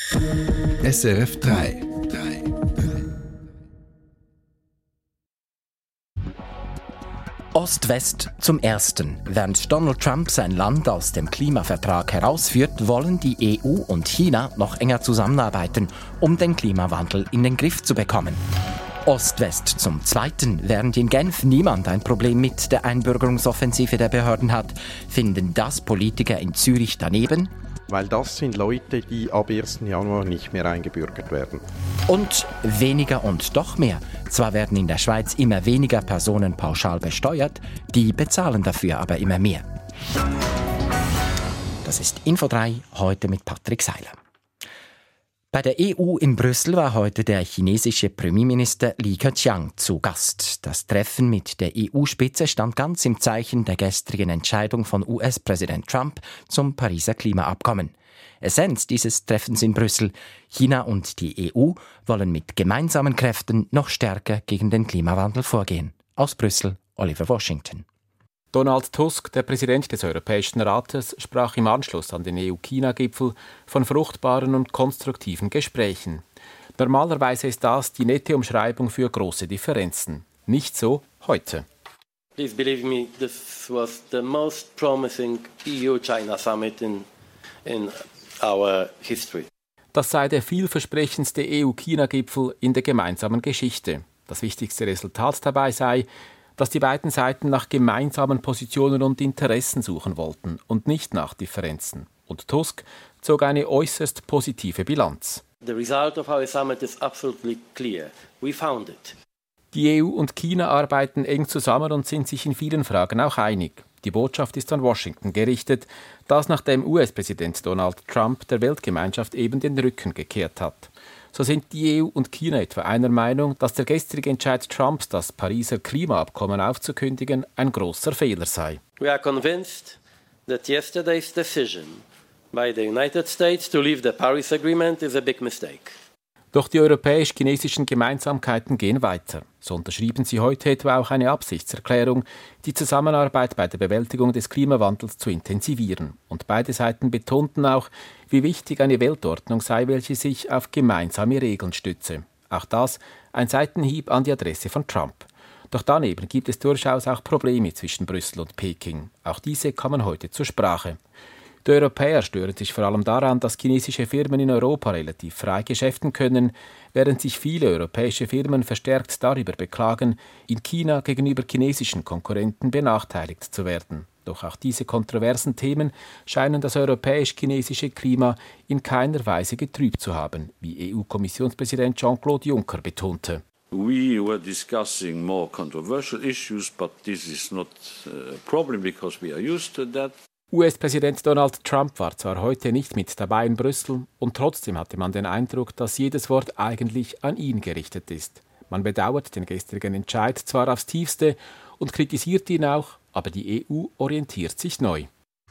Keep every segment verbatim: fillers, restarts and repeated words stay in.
S R F drei. Ost-West zum Ersten. Während Donald Trump sein Land aus dem Klimavertrag herausführt, wollen die E U und China noch enger zusammenarbeiten, um den Klimawandel in den Griff zu bekommen. Ost-West zum Zweiten. Während in Genf niemand ein Problem mit der Einbürgerungsoffensive der Behörden hat, finden das Politiker in Zürich daneben. Weil das sind Leute, die ab ersten Januar nicht mehr eingebürgert werden. Und weniger und doch mehr. Zwar werden in der Schweiz immer weniger Personen pauschal besteuert, die bezahlen dafür aber immer mehr. Das ist Info drei, heute mit Patrick Seiler. Bei der E U in Brüssel war heute der chinesische Premierminister Li Keqiang zu Gast. Das Treffen mit der E U-Spitze stand ganz im Zeichen der gestrigen Entscheidung von U S-Präsident Trump zum Pariser Klimaabkommen. Essenz dieses Treffens in Brüssel: China und die E U wollen mit gemeinsamen Kräften noch stärker gegen den Klimawandel vorgehen. Aus Brüssel, Oliver Washington. Donald Tusk, der Präsident des Europäischen Rates, sprach im Anschluss an den E U-China-Gipfel von fruchtbaren und konstruktiven Gesprächen. Normalerweise ist das die nette Umschreibung für große Differenzen. Nicht so heute. Please believe me, this was the most promising E U-China summit in, in our history. Das sei der vielversprechendste E U-China-Gipfel in der gemeinsamen Geschichte. Das wichtigste Resultat dabei sei, dass die beiden Seiten nach gemeinsamen Positionen und Interessen suchen wollten und nicht nach Differenzen. Und Tusk zog eine äußerst positive Bilanz. The result of our summit is absolutely clear. We found it. Die E U und China arbeiten eng zusammen und sind sich in vielen Fragen auch einig. Die Botschaft ist an Washington gerichtet, das nachdem U S-Präsident Donald Trump der Weltgemeinschaft eben den Rücken gekehrt hat. So sind die E U und China etwa einer Meinung, dass der gestrige Entscheid Trumps, das Pariser Klimaabkommen aufzukündigen, ein großer Fehler sei. We are convinced that yesterday's decision by the United States to leave the Paris Agreement is a big mistake. Doch die europäisch-chinesischen Gemeinsamkeiten gehen weiter. So unterschrieben sie heute etwa auch eine Absichtserklärung, die Zusammenarbeit bei der Bewältigung des Klimawandels zu intensivieren. Und beide Seiten betonten auch, wie wichtig eine Weltordnung sei, welche sich auf gemeinsame Regeln stütze. Auch das ein Seitenhieb an die Adresse von Trump. Doch daneben gibt es durchaus auch Probleme zwischen Brüssel und Peking. Auch diese kommen heute zur Sprache. Die Europäer stören sich vor allem daran, dass chinesische Firmen in Europa relativ frei geschäften können, während sich viele europäische Firmen verstärkt darüber beklagen, in China gegenüber chinesischen Konkurrenten benachteiligt zu werden. Doch auch diese kontroversen Themen scheinen das europäisch-chinesische Klima in keiner Weise getrübt zu haben, wie E U-Kommissionspräsident Jean-Claude Juncker betonte. We were discussing more controversial issues, but this is not a problem because we are used to that. U S-Präsident Donald Trump war zwar heute nicht mit dabei in Brüssel und trotzdem hatte man den Eindruck, dass jedes Wort eigentlich an ihn gerichtet ist. Man bedauert den gestrigen Entscheid zwar aufs Tiefste und kritisiert ihn auch, aber die E U orientiert sich neu.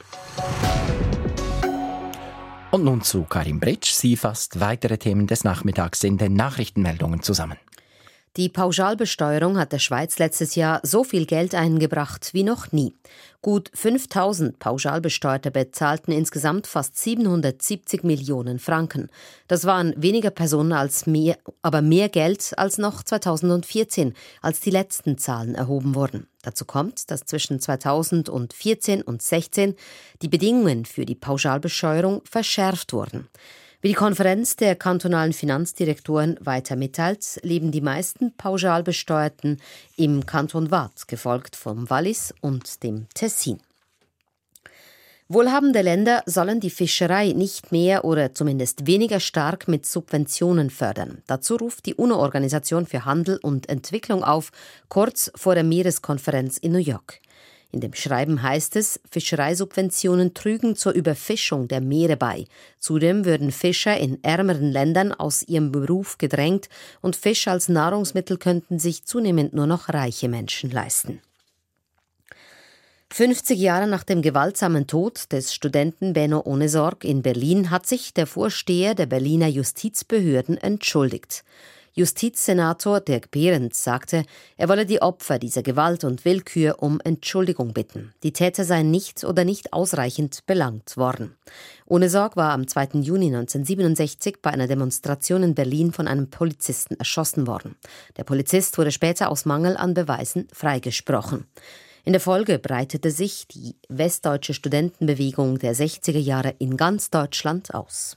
Und nun zu Karin Britsch. Sie fasst weitere Themen des Nachmittags in den Nachrichtenmeldungen zusammen. Die Pauschalbesteuerung hat der Schweiz letztes Jahr so viel Geld eingebracht wie noch nie. Gut fünftausend Pauschalbesteuerte bezahlten insgesamt fast siebenhundertsiebzig Millionen Franken. Das waren weniger Personen, als mehr, aber mehr Geld als noch zweitausendvierzehn, als die letzten Zahlen erhoben wurden. Dazu kommt, dass zwischen zweitausendvierzehn und zweitausendsechzehn die Bedingungen für die Pauschalbesteuerung verschärft wurden. Wie die Konferenz der kantonalen Finanzdirektoren weiter mitteilt, leben die meisten Pauschalbesteuerten im Kanton Waadt, gefolgt vom Wallis und dem Tessin. Wohlhabende Länder sollen die Fischerei nicht mehr oder zumindest weniger stark mit Subventionen fördern. Dazu ruft die UNO-Organisation für Handel und Entwicklung auf, kurz vor der Meereskonferenz in New York. In dem Schreiben heißt es, Fischereisubventionen trügen zur Überfischung der Meere bei. Zudem würden Fischer in ärmeren Ländern aus ihrem Beruf gedrängt und Fisch als Nahrungsmittel könnten sich zunehmend nur noch reiche Menschen leisten. fünfzig Jahre nach dem gewaltsamen Tod des Studenten Benno Ohnesorg in Berlin hat sich der Vorsteher der Berliner Justizbehörden entschuldigt. Justizsenator Dirk Behrens sagte, er wolle die Opfer dieser Gewalt und Willkür um Entschuldigung bitten. Die Täter seien nicht oder nicht ausreichend belangt worden. Ohnesorg war am zweiten Juni neunzehnhundertsiebenundsechzig bei einer Demonstration in Berlin von einem Polizisten erschossen worden. Der Polizist wurde später aus Mangel an Beweisen freigesprochen. In der Folge breitete sich die westdeutsche Studentenbewegung der sechziger Jahre in ganz Deutschland aus.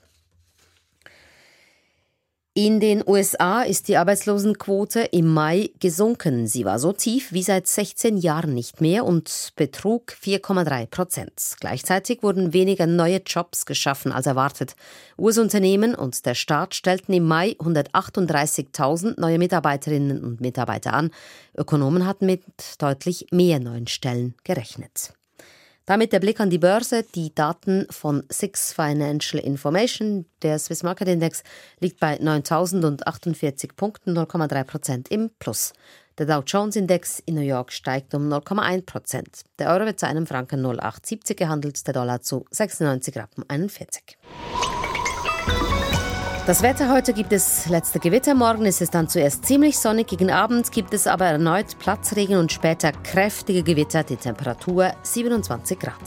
In den U S A ist die Arbeitslosenquote im Mai gesunken. Sie war so tief wie seit sechzehn Jahren nicht mehr und betrug vier Komma drei Prozent. Gleichzeitig wurden weniger neue Jobs geschaffen als erwartet. U S-Unternehmen und der Staat stellten im Mai hundertachtunddreißigtausend neue Mitarbeiterinnen und Mitarbeiter an. Ökonomen hatten mit deutlich mehr neuen Stellen gerechnet. Damit der Blick an die Börse. Die Daten von Six Financial Information, der Swiss Market Index, liegt bei neuntausendachtzig Punkten, null Komma drei Prozent im Plus. Der Dow Jones Index in New York steigt um null Komma eins Prozent. Der Euro wird zu einem Franken null Komma achthundertsiebzig gehandelt, der Dollar zu sechsundneunzig Rappen einundvierzig. Das Wetter: heute gibt es letzte Gewitter, morgen ist es dann zuerst ziemlich sonnig, gegen Abend gibt es aber erneut Platzregen und später kräftige Gewitter, die Temperatur siebenundzwanzig Grad.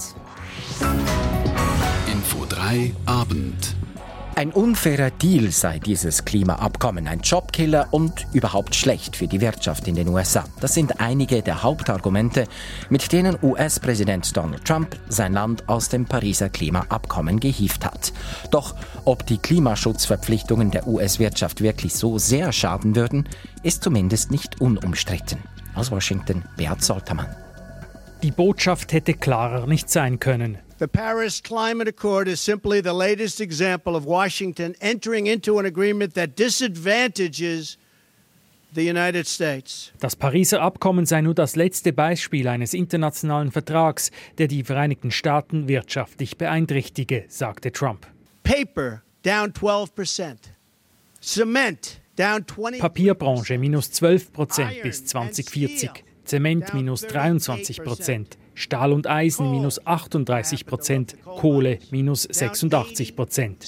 Info drei Abend. Ein unfairer Deal sei dieses Klimaabkommen, ein Jobkiller und überhaupt schlecht für die Wirtschaft in den U S A. Das sind einige der Hauptargumente, mit denen U S-Präsident Donald Trump sein Land aus dem Pariser Klimaabkommen gehievt hat. Doch ob die Klimaschutzverpflichtungen der U S-Wirtschaft wirklich so sehr schaden würden, ist zumindest nicht unumstritten. Aus Washington, Beat Soltermann. Die Botschaft hätte klarer nicht sein können. The Paris Climate Accord is simply the latest example of Washington entering into an agreement that disadvantages the United States. Das Pariser Abkommen sei nur das letzte Beispiel eines internationalen Vertrags, der die Vereinigten Staaten wirtschaftlich beeinträchtige, sagte Trump. Paper down twelve percent. Cement down twenty. Papierbranche minus zwölf Prozent bis zwanzig vierzig. Zement minus dreiundzwanzig Prozent, Stahl und Eisen minus achtunddreißig Prozent, Kohle minus sechsundachtzig Prozent.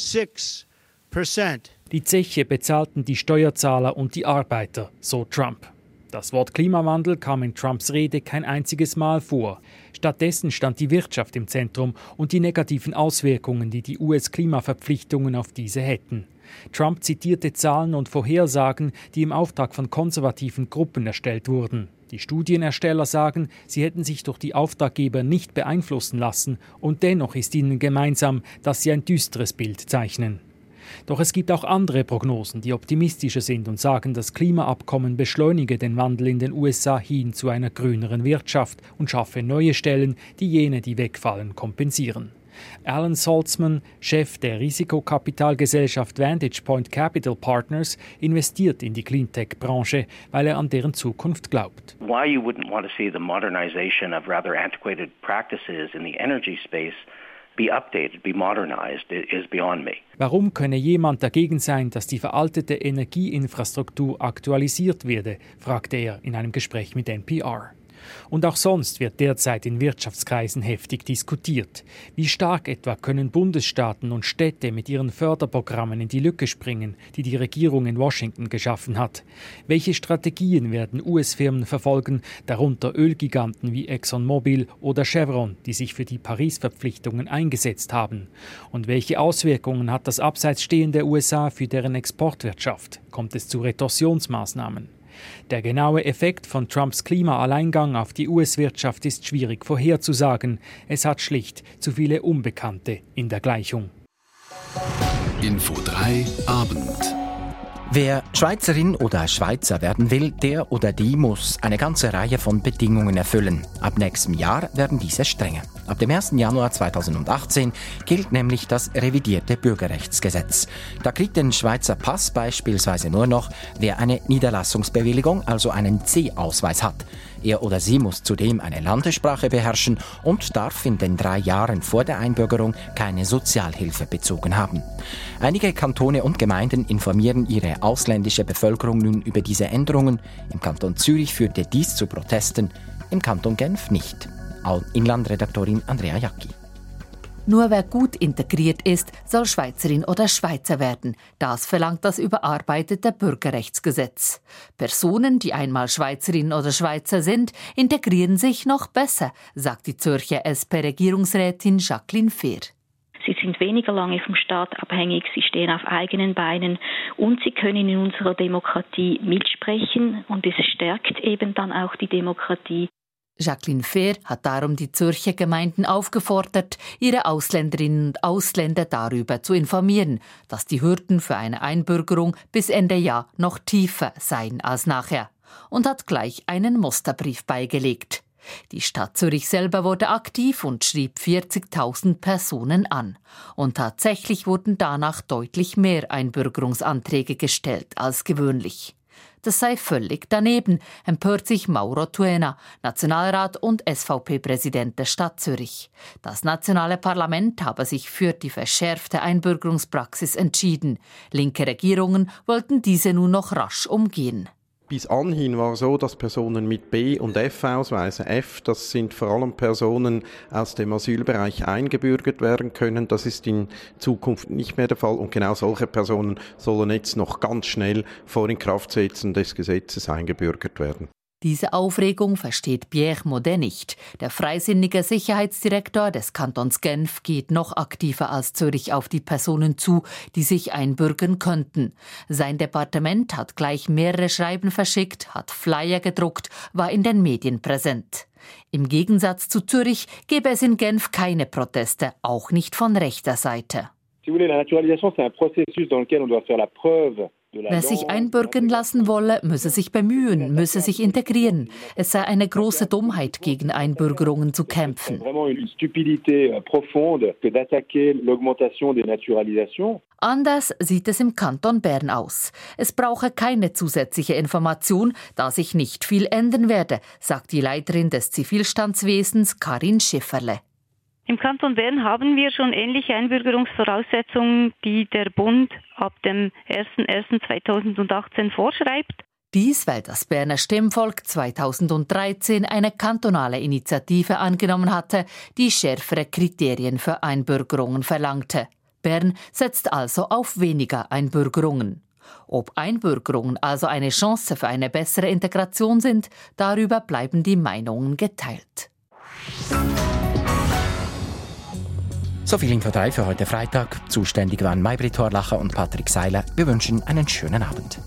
Die Zeche bezahlten die Steuerzahler und die Arbeiter, so Trump. Das Wort Klimawandel kam in Trumps Rede kein einziges Mal vor. Stattdessen stand die Wirtschaft im Zentrum und die negativen Auswirkungen, die die U S-Klimaverpflichtungen auf diese hätten. Trump zitierte Zahlen und Vorhersagen, die im Auftrag von konservativen Gruppen erstellt wurden. Die Studienersteller sagen, sie hätten sich durch die Auftraggeber nicht beeinflussen lassen und dennoch ist ihnen gemeinsam, dass sie ein düsteres Bild zeichnen. Doch es gibt auch andere Prognosen, die optimistischer sind und sagen, das Klimaabkommen beschleunige den Wandel in den U S A hin zu einer grüneren Wirtschaft und schaffe neue Stellen, die jene, die wegfallen, kompensieren. Alan Saltzman, Chef der Risikokapitalgesellschaft Vantage Point Capital Partners, investiert in die Cleantech-Branche, weil er an deren Zukunft glaubt. Why you wouldn't want to see the modernization of rather antiquated practices in the energy space be updated, be modernized, is beyond me. Warum könne jemand dagegen sein, dass die veraltete Energieinfrastruktur aktualisiert werde, fragte er in einem Gespräch mit N P R. Und auch sonst wird derzeit in Wirtschaftskreisen heftig diskutiert. Wie stark etwa können Bundesstaaten und Städte mit ihren Förderprogrammen in die Lücke springen, die die Regierung in Washington geschaffen hat? Welche Strategien werden U S-Firmen verfolgen, darunter Ölgiganten wie ExxonMobil oder Chevron, die sich für die Paris-Verpflichtungen eingesetzt haben? Und welche Auswirkungen hat das abseits stehende U S A für deren Exportwirtschaft? Kommt es zu Retorsionsmaßnahmen? Der genaue Effekt von Trumps Klimaalleingang auf die U S-Wirtschaft ist schwierig vorherzusagen. Es hat schlicht zu viele Unbekannte in der Gleichung. Info drei Abend. Wer Schweizerin oder Schweizer werden will, der oder die muss eine ganze Reihe von Bedingungen erfüllen. Ab nächstem Jahr werden diese strenger. Ab dem ersten Januar zweitausendachtzehn gilt nämlich das revidierte Bürgerrechtsgesetz. Da kriegt den Schweizer Pass beispielsweise nur noch, wer eine Niederlassungsbewilligung, also einen C-Ausweis hat. Er oder sie muss zudem eine Landessprache beherrschen und darf in den drei Jahren vor der Einbürgerung keine Sozialhilfe bezogen haben. Einige Kantone und Gemeinden informieren ihre ausländische Bevölkerung nun über diese Änderungen. Im Kanton Zürich führte dies zu Protesten, im Kanton Genf nicht. Inlandredaktorin Andrea Jacki. Nur wer gut integriert ist, soll Schweizerin oder Schweizer werden. Das verlangt das überarbeitete Bürgerrechtsgesetz. Personen, die einmal Schweizerin oder Schweizer sind, integrieren sich noch besser, sagt die Zürcher S P-Regierungsrätin Jacqueline Fehr. Sie sind weniger lange vom Staat abhängig, sie stehen auf eigenen Beinen und sie können in unserer Demokratie mitsprechen und es stärkt eben dann auch die Demokratie. Jacqueline Fehr hat darum die Zürcher Gemeinden aufgefordert, ihre Ausländerinnen und Ausländer darüber zu informieren, dass die Hürden für eine Einbürgerung bis Ende Jahr noch tiefer seien als nachher, und hat gleich einen Musterbrief beigelegt. Die Stadt Zürich selber wurde aktiv und schrieb vierzigtausend Personen an. Und tatsächlich wurden danach deutlich mehr Einbürgerungsanträge gestellt als gewöhnlich. Das sei völlig daneben, empört sich Mauro Tuena, Nationalrat und S V P-Präsident der Stadt Zürich. Das nationale Parlament habe sich für die verschärfte Einbürgerungspraxis entschieden. Linke Regierungen wollten diese nun noch rasch umgehen. Bis anhin war es so, dass Personen mit B- und F-Ausweisen, F, das sind vor allem Personen aus dem Asylbereich, eingebürgert werden können. Das ist in Zukunft nicht mehr der Fall. Und genau solche Personen sollen jetzt noch ganz schnell vor Inkraftsetzen des Gesetzes eingebürgert werden. Diese Aufregung versteht Pierre Modet nicht. Der freisinnige Sicherheitsdirektor des Kantons Genf geht noch aktiver als Zürich auf die Personen zu, die sich einbürgern könnten. Sein Departement hat gleich mehrere Schreiben verschickt, hat Flyer gedruckt, war in den Medien präsent. Im Gegensatz zu Zürich gäbe es in Genf keine Proteste, auch nicht von rechter Seite. Si vous voulez, la naturalisation, c'est un processus dans lequel on doit faire la preuve. Wer sich einbürgern lassen wolle, müsse sich bemühen, müsse sich integrieren. Es sei eine große Dummheit, gegen Einbürgerungen zu kämpfen. Anders sieht es im Kanton Bern aus. Es brauche keine zusätzliche Information, da sich nicht viel ändern werde, sagt die Leiterin des Zivilstandswesens Karin Schifferle. Im Kanton Bern haben wir schon ähnliche Einbürgerungsvoraussetzungen, die der Bund ab dem erster erster zweitausendachtzehn vorschreibt. Dies, weil das Berner Stimmvolk zweitausenddreizehn eine kantonale Initiative angenommen hatte, die schärfere Kriterien für Einbürgerungen verlangte. Bern setzt also auf weniger Einbürgerungen. Ob Einbürgerungen also eine Chance für eine bessere Integration sind, darüber bleiben die Meinungen geteilt. So viel Info drei für heute Freitag. Zuständig waren Maybrit Horlacher und Patrick Seiler. Wir wünschen einen schönen Abend.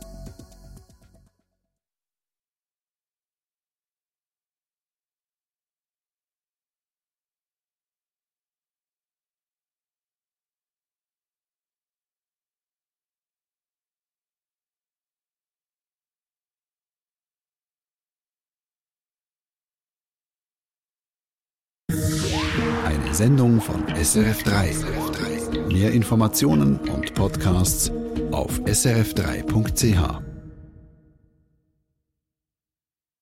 Eine Sendung von S R F drei. Mehr Informationen und Podcasts auf s r f drei punkt c h.